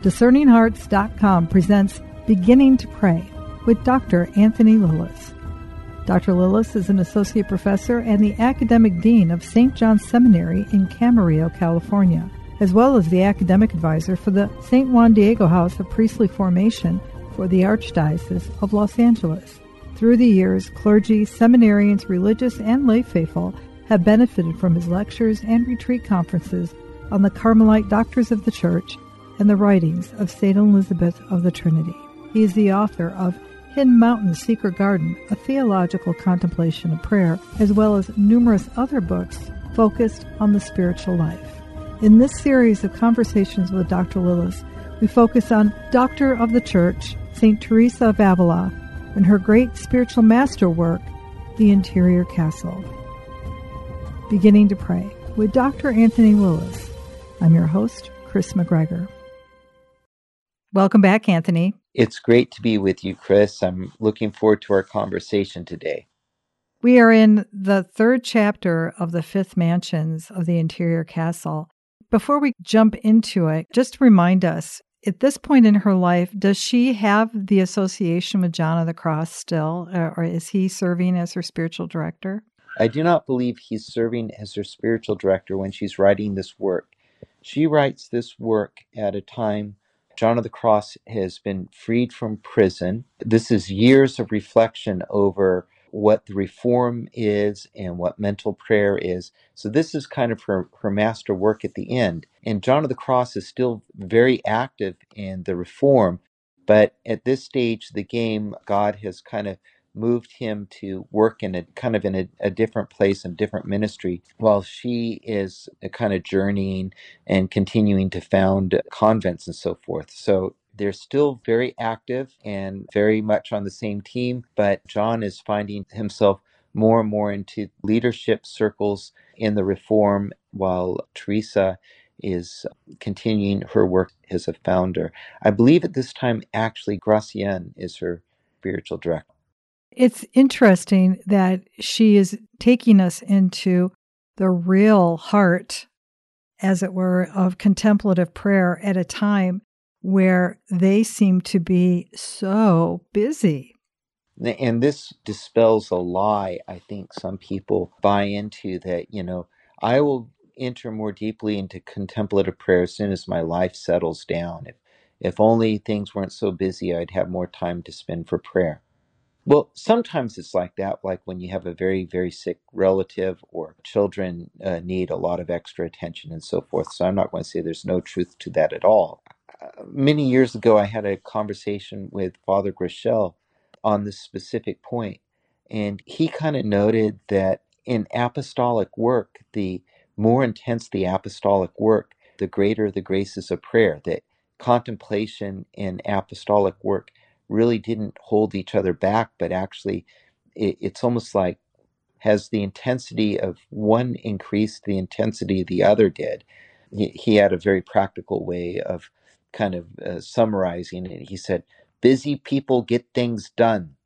DiscerningHearts.com presents Beginning to Pray with Dr. Anthony Lillis. Dr. Lillis is an associate professor and the academic dean of St. John's Seminary in Camarillo, California, as well as the academic advisor for the St. Juan Diego House of Priestly Formation for the Archdiocese of Los Angeles. Through the years, clergy, seminarians, religious, and lay faithful have benefited from his lectures and retreat conferences on the Carmelite doctors of the Church and the writings of St. Elizabeth of the Trinity. He is the author of Hidden Mountain's Secret Garden, a theological contemplation of prayer, as well as numerous other books focused on the spiritual life. In this series of conversations with Dr. Lillis, we focus on Doctor of the Church, St. Teresa of Avila, and her great spiritual masterwork, The Interior Castle. Beginning to Pray with Dr. Anthony Lillis. I'm your host, Chris McGregor. Welcome back, Anthony. It's great to be with you, Chris. I'm looking forward to our conversation today. We are in the third chapter of the Fifth Mansions of the Interior Castle. Before we jump into it, just remind us, at this point in her life, does she have the association with John of the Cross still, or is he serving as her spiritual director? I do not believe he's serving as her spiritual director when she's writing this work. She writes this work at a time John of the Cross has been freed from prison. This is years of reflection over what the reform is and what mental prayer is. So this is kind of her master work at the end. And John of the Cross is still very active in the reform, but at this stage of the game, God has kind of moved him to work in a different place and different ministry, while she is kind of journeying and continuing to found convents and so forth. So they're still very active and very much on the same team, but John is finding himself more and more into leadership circles in the reform, while Teresa is continuing her work as a founder. I believe at this time, actually, Gracienne is her spiritual director. It's interesting that she is taking us into the real heart, as it were, of contemplative prayer at a time where they seem to be so busy. And this dispels a lie I think some people buy into, that, I will enter more deeply into contemplative prayer as soon as my life settles down. If only things weren't so busy, I'd have more time to spend for prayer. Well, sometimes it's like that, like when you have a very, very sick relative or children need a lot of extra attention and so forth. So I'm not going to say there's no truth to that at all. Many years ago, I had a conversation with Father Grichel on this specific point, and he kind of noted that in apostolic work, the more intense the apostolic work, the greater the graces of prayer, that contemplation in apostolic work really didn't hold each other back, but actually it's almost like has the intensity of one increased, the intensity of the other did. He had a very practical way of kind of summarizing it. He said, busy people get things done.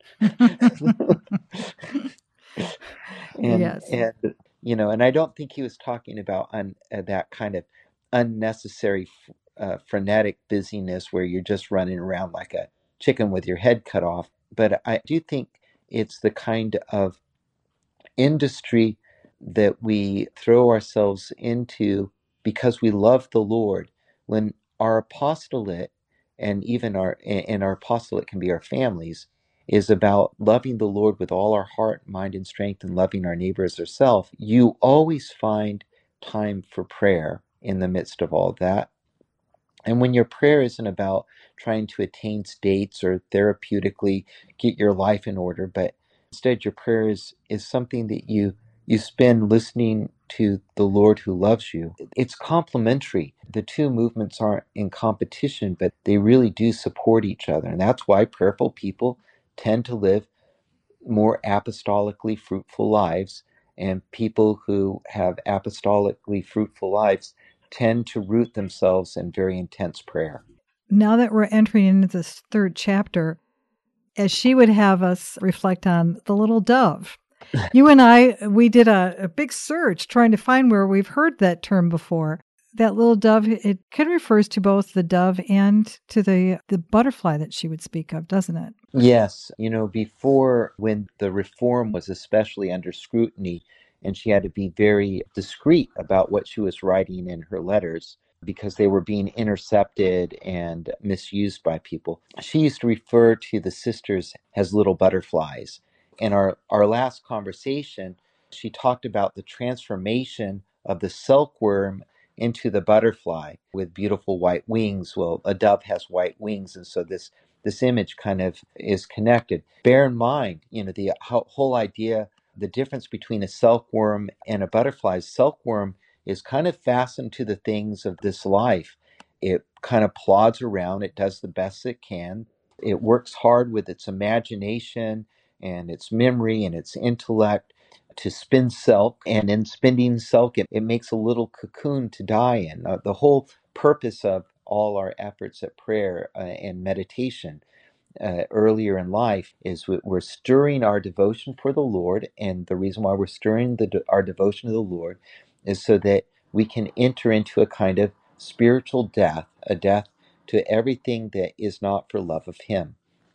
Yes. And I don't think he was talking about that kind of unnecessary frenetic busyness where you're just running around like a chicken with your head cut off. But I do think it's the kind of industry that we throw ourselves into because we love the Lord. When our apostolate, and even our apostolate can be our families, is about loving the Lord with all our heart, mind, and strength, and loving our neighbor as ourselves, you always find time for prayer in the midst of all that. And when your prayer isn't about trying to attain states or therapeutically get your life in order, but instead your prayer is something that you spend listening to the Lord who loves you, it's complementary. The two movements aren't in competition, but they really do support each other. And that's why prayerful people tend to live more apostolically fruitful lives, and people who have apostolically fruitful lives tend to root themselves in very intense prayer. Now that we're entering into this third chapter, as she would have us reflect on the little dove, you and I, we did a big search trying to find where we've heard that term before. that little dove, it kind of refers to both the dove and to the butterfly that she would speak of, doesn't it? Yes, before, when the reform was especially under scrutiny, and she had to be very discreet about what she was writing in her letters because they were being intercepted and misused by people. She used to refer to the sisters as little butterflies. In our last conversation, she talked about the transformation of the silkworm into the butterfly with beautiful white wings. Well, a dove has white wings, and so this image kind of is connected. Bear in mind, the whole idea, the difference between a silkworm and a butterfly. Silkworm is kind of fastened to the things of this life. It kind of plods around. It does the best it can. It works hard with its imagination and its memory and its intellect to spin silk. And in spinning silk, it makes a little cocoon to die in. The whole purpose of all our efforts at prayer and meditation earlier in life is we're stirring our devotion for the Lord. And the reason why we're stirring our devotion to the Lord is so that we can enter into a kind of spiritual death, a death to everything that is not for love of Him.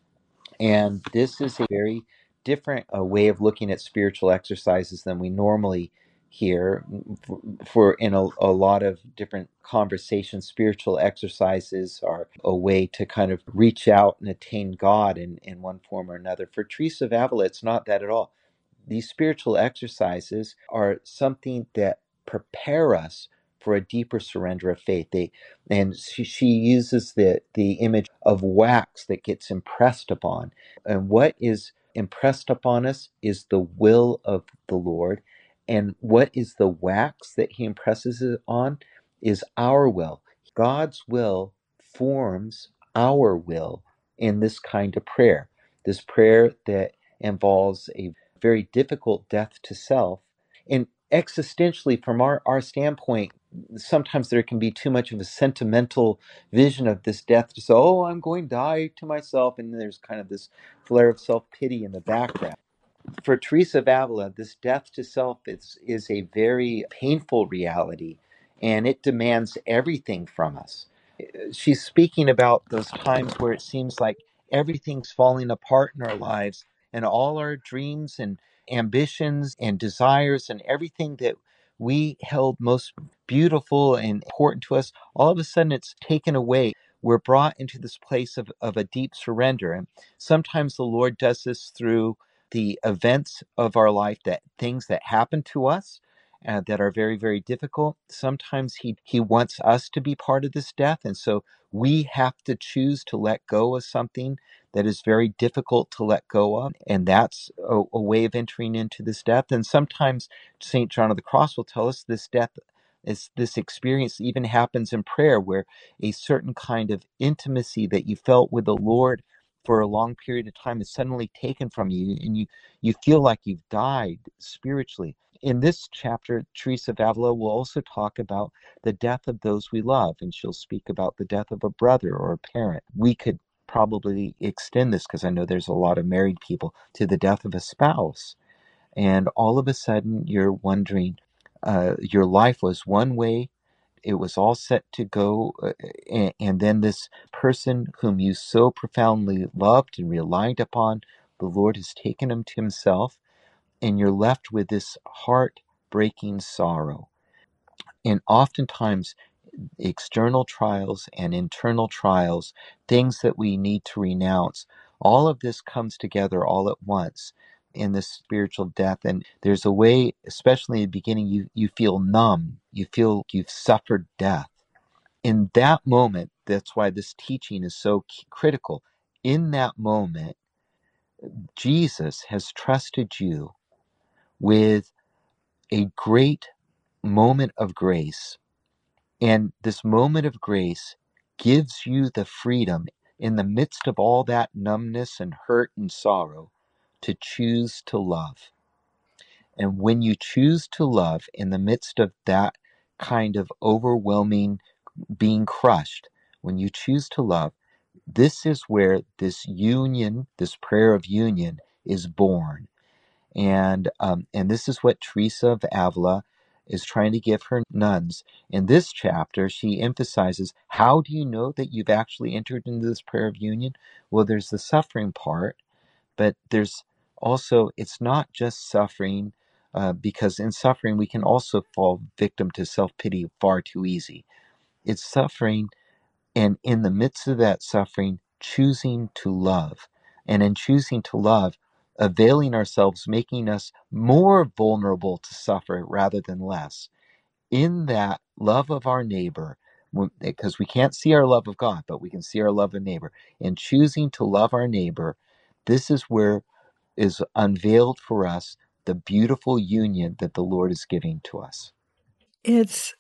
And this is a very different way of looking at spiritual exercises than we normally hear. For in a lot of different conversations, spiritual exercises are a way to kind of reach out and attain God in one form or another. For Teresa of Avila, it's not that at all. These spiritual exercises are something that prepare us for a deeper surrender of faith. She uses the image of wax that gets impressed upon. And what is impressed upon us is the will of the Lord. And what is the wax that He impresses it on is our will. God's will forms our will in this kind of prayer. This prayer that involves a very difficult death to self. And existentially, from our standpoint, sometimes there can be too much of a sentimental vision of this death to say, oh, I'm going to die to myself. And there's kind of this flare of self-pity in the background. For Teresa of Avila, this death to self is a very painful reality, and it demands everything from us. She's speaking about those times where it seems like everything's falling apart in our lives, and all our dreams and ambitions and desires and everything that we held most beautiful and important to us, all of a sudden it's taken away. We're brought into this place of a deep surrender. And sometimes the Lord does this through the events of our life, that things that happen to us that are very, very difficult. Sometimes he wants us to be part of this death. And so we have to choose to let go of something that is very difficult to let go of. And that's a way of entering into this death. And sometimes St. John of the Cross will tell us this death is this experience even happens in prayer, where a certain kind of intimacy that you felt with the Lord for a long period of time is suddenly taken from you, and you feel like you've died spiritually. In this chapter, Teresa of Avila will also talk about the death of those we love, and she'll speak about the death of a brother or a parent. We could probably extend this, because I know there's a lot of married people, to the death of a spouse. And all of a sudden, you're wondering, your life was one way, it was all set to go, and then this person whom you so profoundly loved and relied upon, the Lord has taken him to Himself, and you're left with this heart-breaking sorrow. And oftentimes, external trials and internal trials, things that we need to renounce, all of this comes together all at once in this spiritual death. And there's a way, especially in the beginning, you feel numb, you feel you've suffered death. In that moment, that's why this teaching is so critical. In that moment, Jesus has trusted you with a great moment of grace. And this moment of grace gives you the freedom, in the midst of all that numbness and hurt and sorrow, to choose to love. And when you choose to love in the midst of that kind of overwhelming being crushed, when you choose to love, this is where this union, this prayer of union, is born. And this is what Teresa of Avila is trying to give her nuns. In this chapter, she emphasizes, how do you know that you've actually entered into this prayer of union? Well, there's the suffering part, but there's also, it's not just suffering, because in suffering we can also fall victim to self-pity far too easy. It's suffering, and in the midst of that suffering, choosing to love. And in choosing to love, availing ourselves, making us more vulnerable to suffer rather than less. In that love of our neighbor, because we can't see our love of God, but we can see our love of neighbor. In choosing to love our neighbor, this is where is unveiled for us the beautiful union that the Lord is giving to us. It's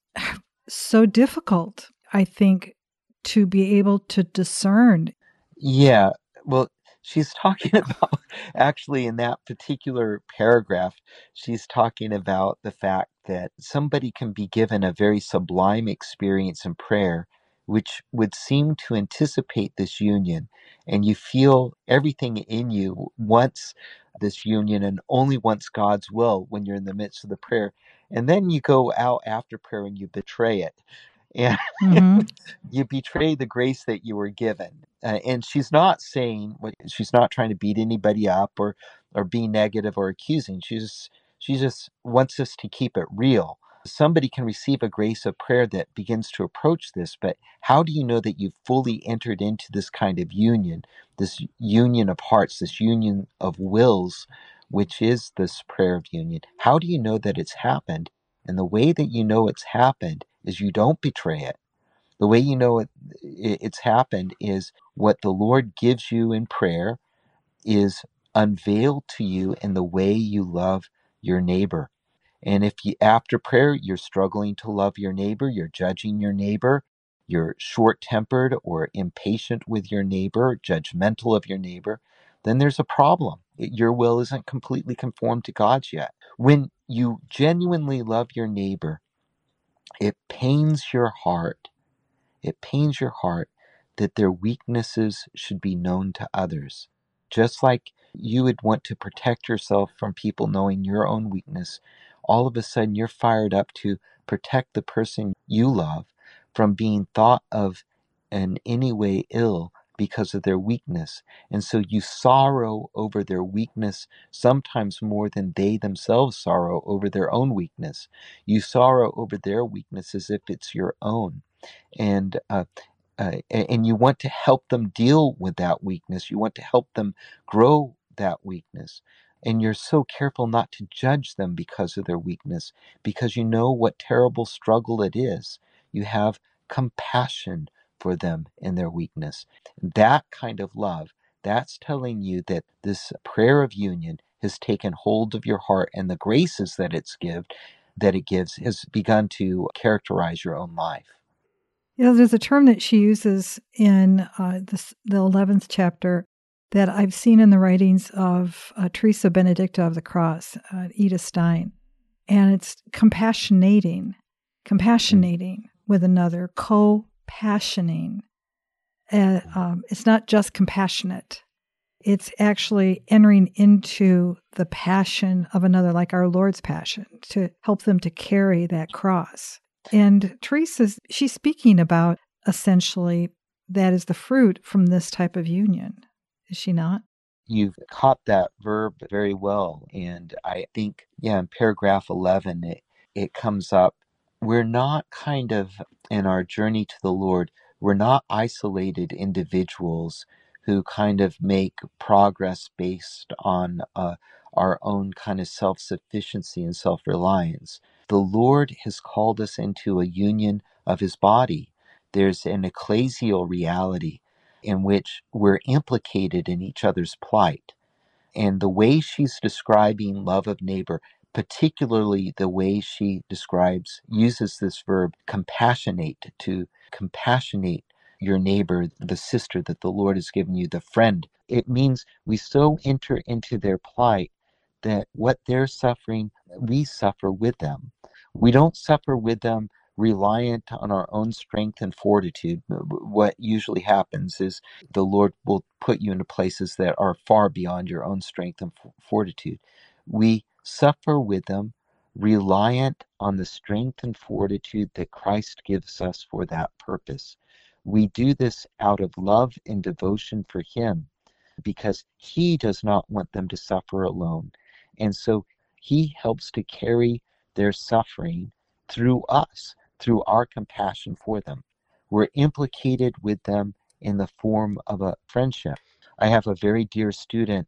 so difficult, I think, to be able to discern. Yeah, well, she's talking about, actually, in that particular paragraph, she's talking about the fact that somebody can be given a very sublime experience in prayer, which would seem to anticipate this union. And you feel everything in you wants this union and only wants God's will when you're in the midst of the prayer. And then you go out after prayer and you betray it. And Mm-hmm. you betray the grace that you were given. And she's not saying, she's not trying to beat anybody up or be negative or accusing. She just wants us to keep it real. Somebody can receive a grace of prayer that begins to approach this, but how do you know that you've fully entered into this kind of union, this union of hearts, this union of wills, which is this prayer of union? How do you know that it's happened? And the way that you know it's happened is you don't betray it. The way you know it's happened is what the Lord gives you in prayer is unveiled to you in the way you love your neighbor. And if you, after prayer, you're struggling to love your neighbor, you're judging your neighbor, you're short-tempered or impatient with your neighbor, judgmental of your neighbor, then there's a problem. Your will isn't completely conformed to God's yet. When you genuinely love your neighbor, it pains your heart. It pains your heart that their weaknesses should be known to others. Just like you would want to protect yourself from people knowing your own weakness, all of a sudden you're fired up to protect the person you love from being thought of in any way ill because of their weakness. And so you sorrow over their weakness sometimes more than they themselves sorrow over their own weakness. You sorrow over their weakness as if it's your own. And and you want to help them deal with that weakness. You want to help them grow that weakness. And you're so careful not to judge them because of their weakness, because you know what terrible struggle it is. You have compassion for them in their weakness. That kind of love, that's telling you that this prayer of union has taken hold of your heart, and the graces that that it gives has begun to characterize your own life. There's a term that she uses in the 11th chapter that I've seen in the writings of Teresa Benedicta of the Cross, Edith Stein, and it's compassionating with another, co-passioning. It's not just compassionate. It's actually entering into the passion of another, like our Lord's passion, to help them to carry that cross. And Teresa's, she's speaking about essentially that is the fruit from this type of union, is she not? You've caught that verb very well. And I think, in paragraph 11, it comes up. We're not kind of, in our journey to the Lord, we're not isolated individuals who kind of make progress based on our own kind of self-sufficiency and self-reliance. The Lord has called us into a union of his body. There's an ecclesial reality in which we're implicated in each other's plight. And the way she's describing love of neighbor, particularly the way she uses this verb, compassionate, to compassionate your neighbor, the sister that the Lord has given you, the friend. It means we so enter into their plight that what they're suffering, we suffer with them. We don't suffer with them reliant on our own strength and fortitude. What usually happens is the Lord will put you into places that are far beyond your own strength and fortitude. We suffer with them reliant on the strength and fortitude that Christ gives us for that purpose. We do this out of love and devotion for Him because He does not want them to suffer alone. And so He helps to carry their suffering through us, through our compassion for them. We're implicated with them in the form of a friendship. I have a very dear student,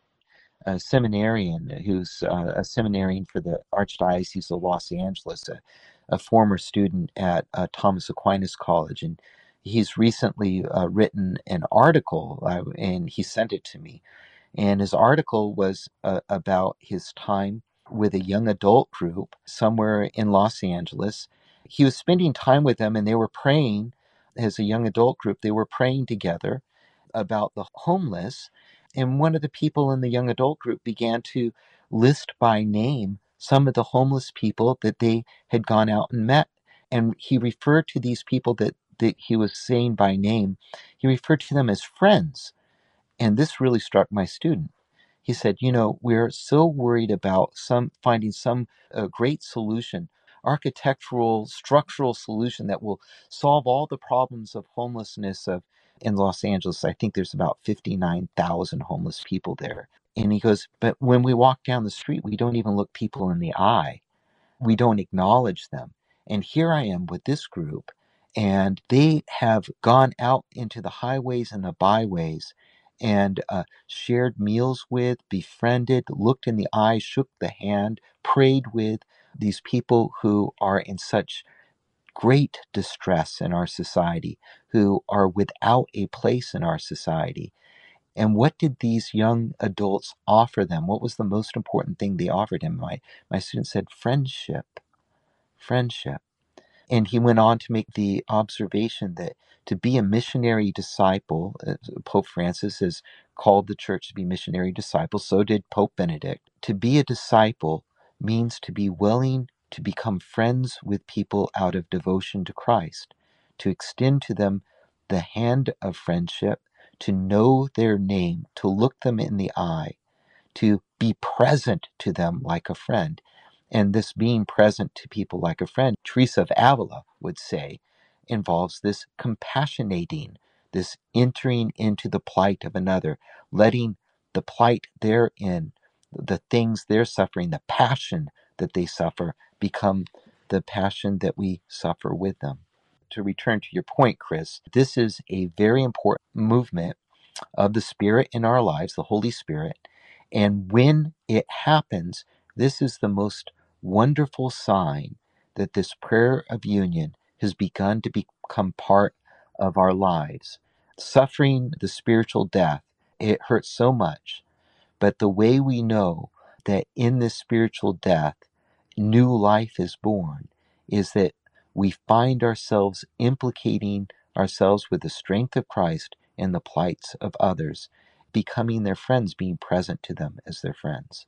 a seminarian who's a seminarian for the Archdiocese of Los Angeles, a former student at Thomas Aquinas College, and he's recently written an article, and he sent it to me. And his article was about his time with a young adult group somewhere in Los Angeles. He was spending time with them, and they were praying as a young adult group. They were praying together about the homeless. And one of the people in the young adult group began to list by name some of the homeless people that they had gone out and met. And he referred to these people that he was saying by name, he referred to them as friends. And this really struck my student. He said, we're so worried about finding some great solution, architectural, structural solution that will solve all the problems of homelessness in Los Angeles. I think there's about 59,000 homeless people there. And he goes, but when we walk down the street, we don't even look people in the eye. We don't acknowledge them. And here I am with this group, and they have gone out into the highways and the byways and shared meals with, befriended, looked in the eye, shook the hand, prayed with these people who are in such great distress in our society, who are without a place in our society. And what did these young adults offer them? What was the most important thing they offered him? My student said, friendship. Friendship. And he went on to make the observation that to be a missionary disciple, Pope Francis has called the church to be missionary disciples, so did Pope Benedict. To be a disciple means to be willing to become friends with people out of devotion to Christ, to extend to them the hand of friendship, to know their name, to look them in the eye, to be present to them like a friend. And this being present to people like a friend, Teresa of Avila would say, involves this compassionating, this entering into the plight of another, letting the plight they're in, the things they're suffering, the passion that they suffer, become the passion that we suffer with them. To return to your point, Chris, this is a very important movement of the Spirit in our lives, the Holy Spirit. And when it happens, this is the most wonderful sign that this prayer of union has begun to become part of our lives. Suffering the spiritual death, it hurts so much, but the way we know that in this spiritual death, new life is born is that we find ourselves implicating ourselves with the strength of Christ in the plights of others, becoming their friends, being present to them as their friends.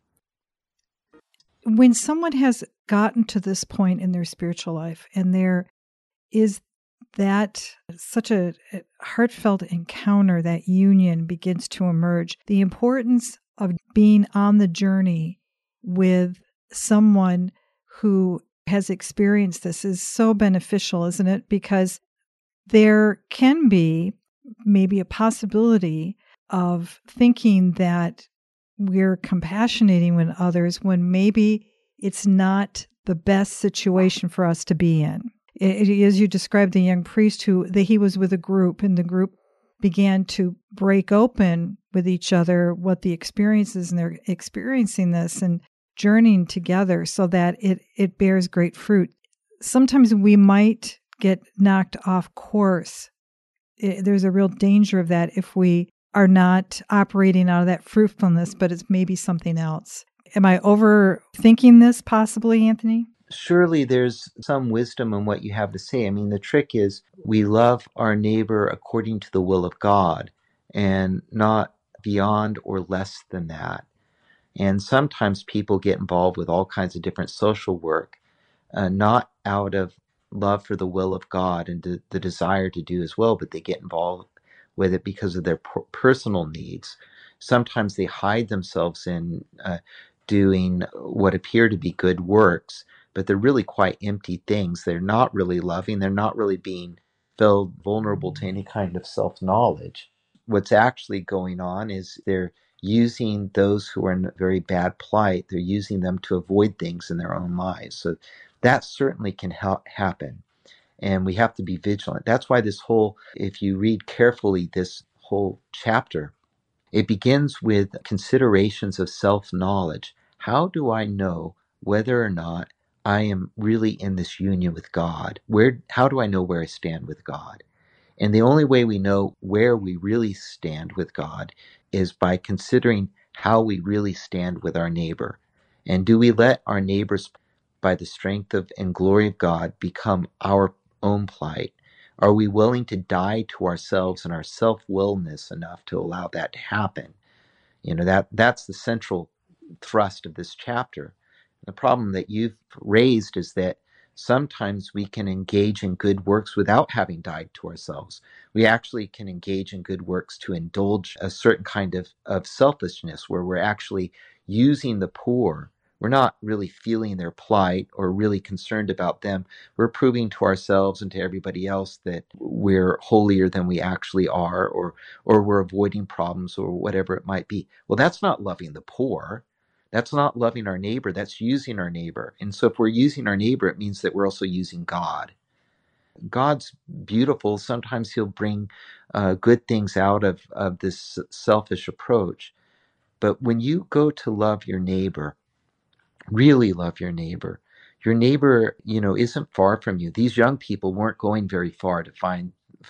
When someone has gotten to this point in their spiritual life and there is that such a heartfelt encounter, that union begins to emerge, the importance of being on the journey with someone who has experienced this is so beneficial, isn't it? Because there can be maybe a possibility of thinking that we're compassionating with others when maybe it's not the best situation for us to be in. As you described the young priest he was with a group, and the group began to break open with each other what the experience is, and they're experiencing this and journeying together so that it bears great fruit. Sometimes we might get knocked off course. There's a real danger of that if we are not operating out of that fruitfulness, but it's maybe something else. Am I overthinking this possibly, Anthony? Surely there's some wisdom in what you have to say. I mean, the trick is we love our neighbor according to the will of God and not beyond or less than that. And sometimes people get involved with all kinds of different social work, not out of love for the will of God and the desire to do as well, but they get involved with it because of their personal needs. Sometimes they hide themselves in doing what appear to be good works, but they're really quite empty things. They're not really loving. They're not really being filled vulnerable to any kind of self-knowledge. What's actually going on is they're using those who are in a very bad plight, they're using them to avoid things in their own lives. So that certainly can happen. And we have to be vigilant. That's why this whole, if you read carefully this whole chapter, it begins with considerations of self-knowledge. How do I know whether or not I am really in this union with God? How do I know where I stand with God? And the only way we know where we really stand with God is by considering how we really stand with our neighbor. And do we let our neighbors, by the strength of and glory of God, become our own plight? Are we willing to die to ourselves and our self-willness enough to allow that to happen? That's the central thrust of this chapter. The problem that you've raised is that sometimes we can engage in good works without having died to ourselves. We actually can engage in good works to indulge a certain kind of selfishness where we're actually using the poor. We're not really feeling their plight or really concerned about them. We're proving to ourselves and to everybody else that we're holier than we actually are, or we're avoiding problems or whatever it might be. Well, that's not loving the poor. That's not loving our neighbor. That's using our neighbor. And so if we're using our neighbor, it means that we're also using God. God's beautiful. Sometimes he'll bring good things out of this selfish approach. But when you go to love your neighbor, really love your neighbor isn't far from you. These young people weren't going very far to find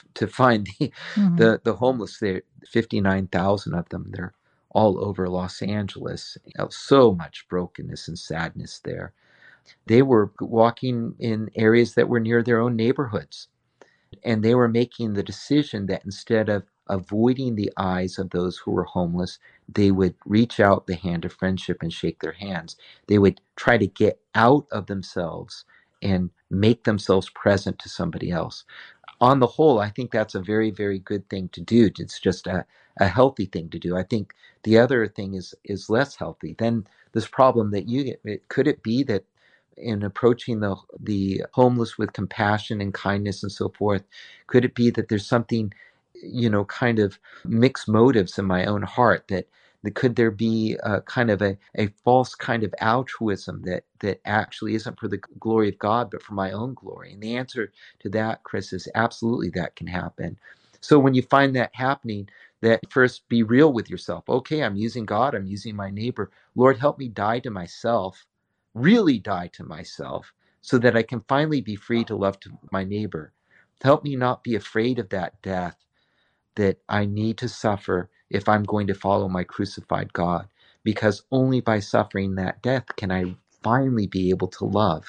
the homeless. There, 59,000 of them. They're all over Los Angeles. So much brokenness and sadness there. They were walking in areas that were near their own neighborhoods, and they were making the decision that instead of avoiding the eyes of those who were homeless, they would reach out the hand of friendship and shake their hands. They would try to get out of themselves and make themselves present to somebody else. On the whole, I think that's a very, very good thing to do. It's just a healthy thing to do. I think the other thing is less healthy. Then this problem that you get, could it be that in approaching the homeless with compassion and kindness and so forth, could it be that there's something, kind of mixed motives in my own heart, that could there be a kind of a false kind of altruism that actually isn't for the glory of God, but for my own glory? And the answer to that, Chris, is absolutely that can happen. So when you find that happening, that first be real with yourself. Okay, I'm using God, I'm using my neighbor. Lord, help me die to myself, really die to myself, so that I can finally be free to love to my neighbor. Help me not be afraid of that death that I need to suffer if I'm going to follow my crucified God, because only by suffering that death can I finally be able to love.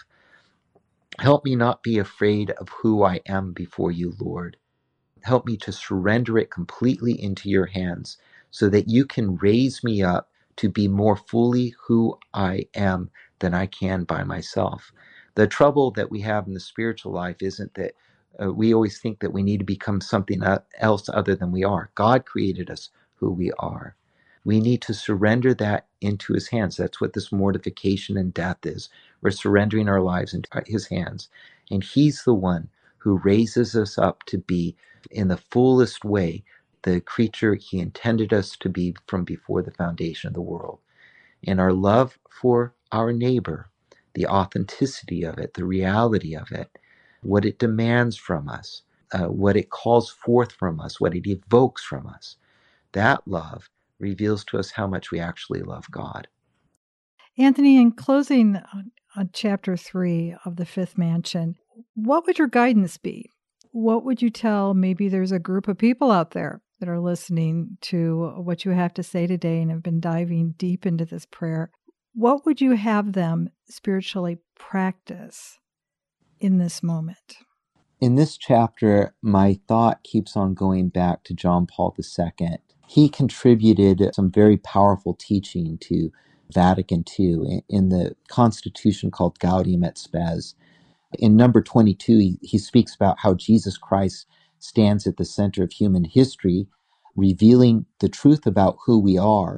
Help me not be afraid of who I am before you, Lord. Help me to surrender it completely into your hands so that you can raise me up to be more fully who I am than I can by myself. The trouble that we have in the spiritual life isn't that we always think that we need to become something else other than we are. God created us who we are. We need to surrender that into his hands. That's what this mortification and death is. We're surrendering our lives into his hands. And he's the one who raises us up to be, in the fullest way, the creature he intended us to be from before the foundation of the world. And our love for our neighbor, the authenticity of it, the reality of it, what it demands from us, what it calls forth from us, what it evokes from us, that love reveals to us how much we actually love God. Anthony, in closing on chapter 3 of The Fifth Mansion, what would your guidance be? What would you tell, maybe there's a group of people out there that are listening to what you have to say today and have been diving deep into this prayer? What would you have them spiritually practice in this moment? In this chapter, my thought keeps on going back to John Paul II. He contributed some very powerful teaching to Vatican II in the constitution called Gaudium et Spes. In number 22, he speaks about how Jesus Christ stands at the center of human history, revealing the truth about who we are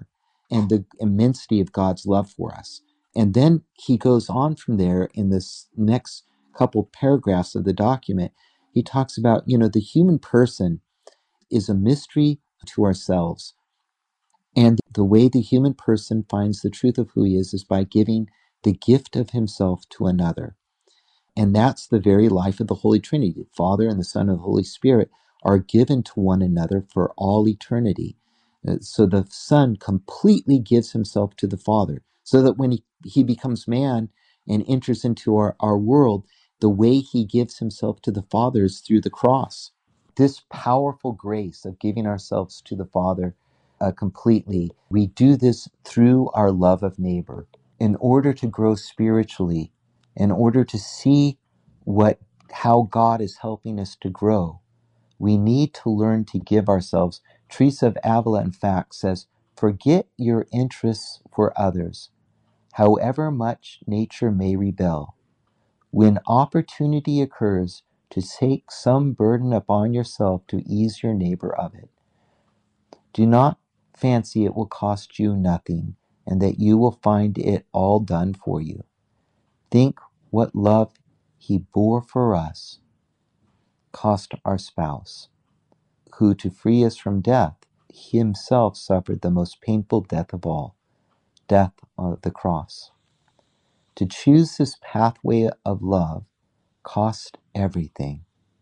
and the immensity of God's love for us. And then he goes on from there in this next couple paragraphs of the document. He talks about, the human person is a mystery to ourselves. And the way the human person finds the truth of who he is by giving the gift of himself to another. And that's the very life of the Holy Trinity. The Father and the Son and the Holy Spirit are given to one another for all eternity. So the Son completely gives himself to the Father, so that when he becomes man and enters into our world, the way he gives himself to the Father is through the cross. This powerful grace of giving ourselves to the Father completely, we do this through our love of neighbor. In order to grow spiritually, in order to see how God is helping us to grow, we need to learn to give ourselves. Teresa of Avila, in fact, says, forget your interests for others, however much nature may rebel. When opportunity occurs to take some burden upon yourself to ease your neighbor of it, do not fancy it will cost you nothing and that you will find it all done for you. Think what love he bore for us cost our spouse, who to free us from death, himself suffered the most painful death of all, death on the cross. To choose this pathway of love cost everything.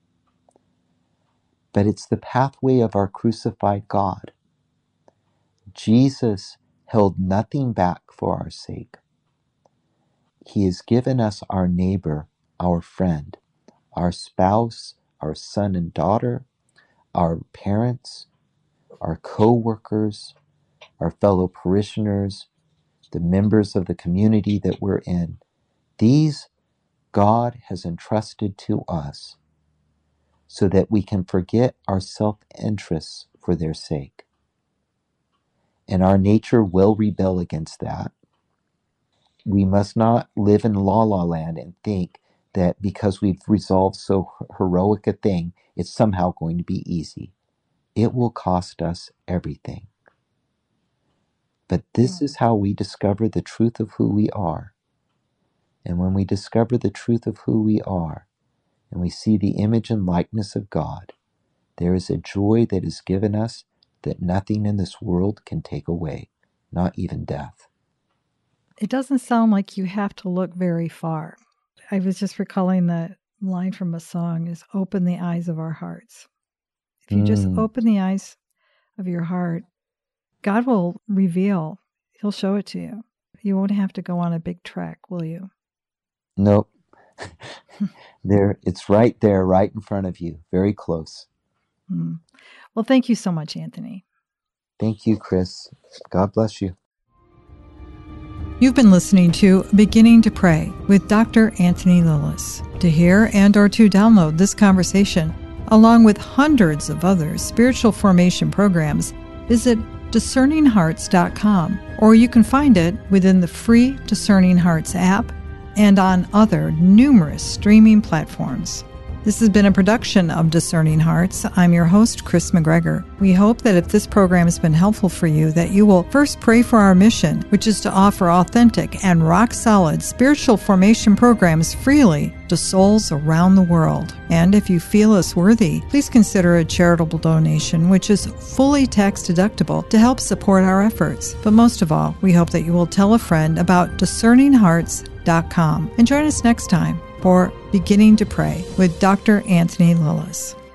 But it's the pathway of our crucified God. Jesus held nothing back for our sake. He has given us our neighbor, our friend, our spouse, our son and daughter, our parents, our co-workers, our fellow parishioners, the members of the community that we're in. These God has entrusted to us so that we can forget our self-interests for their sake. And our nature will rebel against that. We must not live in la-la land and think that because we've resolved so heroic a thing, it's somehow going to be easy. It will cost us everything. But this is how we discover the truth of who we are. And when we discover the truth of who we are, and we see the image and likeness of God, there is a joy that is given us that nothing in this world can take away, not even death. It doesn't sound like you have to look very far. I was just recalling the line from a song is open the eyes of our hearts. If you just open the eyes of your heart, God will reveal. He'll show it to you. You won't have to go on a big trek, will you? Nope. It's right there, right in front of you, very close. Well, thank you so much, Anthony. Thank you, Chris. God bless you. You've been listening to Beginning to Pray with Dr. Anthony Lilles. To hear and or to download this conversation, along with hundreds of other spiritual formation programs, visit discerninghearts.com, or you can find it within the free Discerning Hearts app and on other numerous streaming platforms. This has been a production of Discerning Hearts. I'm your host, Chris McGregor. We hope that if this program has been helpful for you, that you will first pray for our mission, which is to offer authentic and rock-solid spiritual formation programs freely to souls around the world. And if you feel us worthy, please consider a charitable donation, which is fully tax-deductible, to help support our efforts. But most of all, we hope that you will tell a friend about discerninghearts.com and join us next time for Beginning to Pray with Dr. Anthony Lilles.